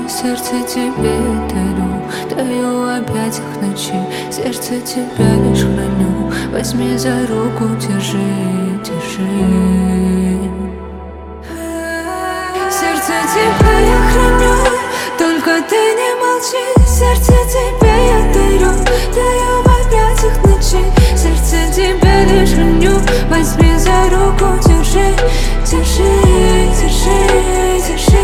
сердце тебе дарю, таю в объятиях ночи, сердце тебя лишь храню. Возьми за руку, держи, держи. Сердце тебя я храню, только ты не молчи. Сердце тебе я дарю, таю в объятиях ночи, сердце тебя лишь храню. Возьми за руку, держи, держи, держи, держи.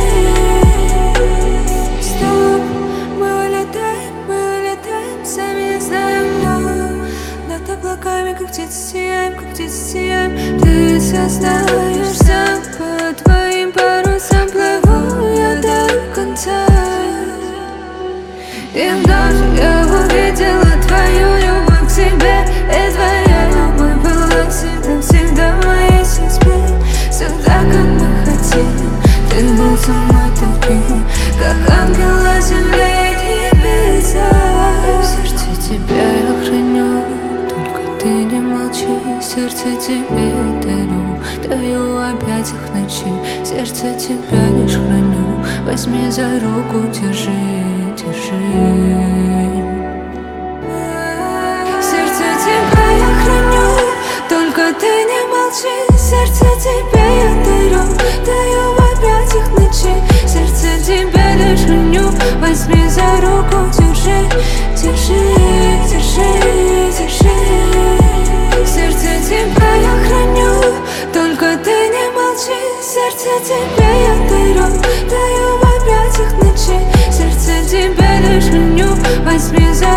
Стоп, мы улетаем, сами не знаем, но над облаками, как птицы сияем, как птицы сияем. Ты все знаешь, сам по твоим парусам плыву я до конца. И вновь я увидела твою любовь к себе, и твоя любовь была всегда в моей судьбе. Всегда, как мы хотели, ты был со мной таким, как ангел на земле и небеса. В сердце тебя я храню, только ты не молчи. Сердце тебе я дарю, таю в объятиях ночи, сердце тебя лишь храню. Возьми за руку, держи, держи. Сердце тебя я храню, только ты не молчи. Сердце тебе я дарю, таю в объятиях ночи, сердце тебя лишь храню. Возьми за руку, держи, держи, держи, держи. Сердце тебя я храню, только ты не молчи. Сердце тебе я дарю, таю в объятиях ночи, сердце тебя лишь храню. Возьми за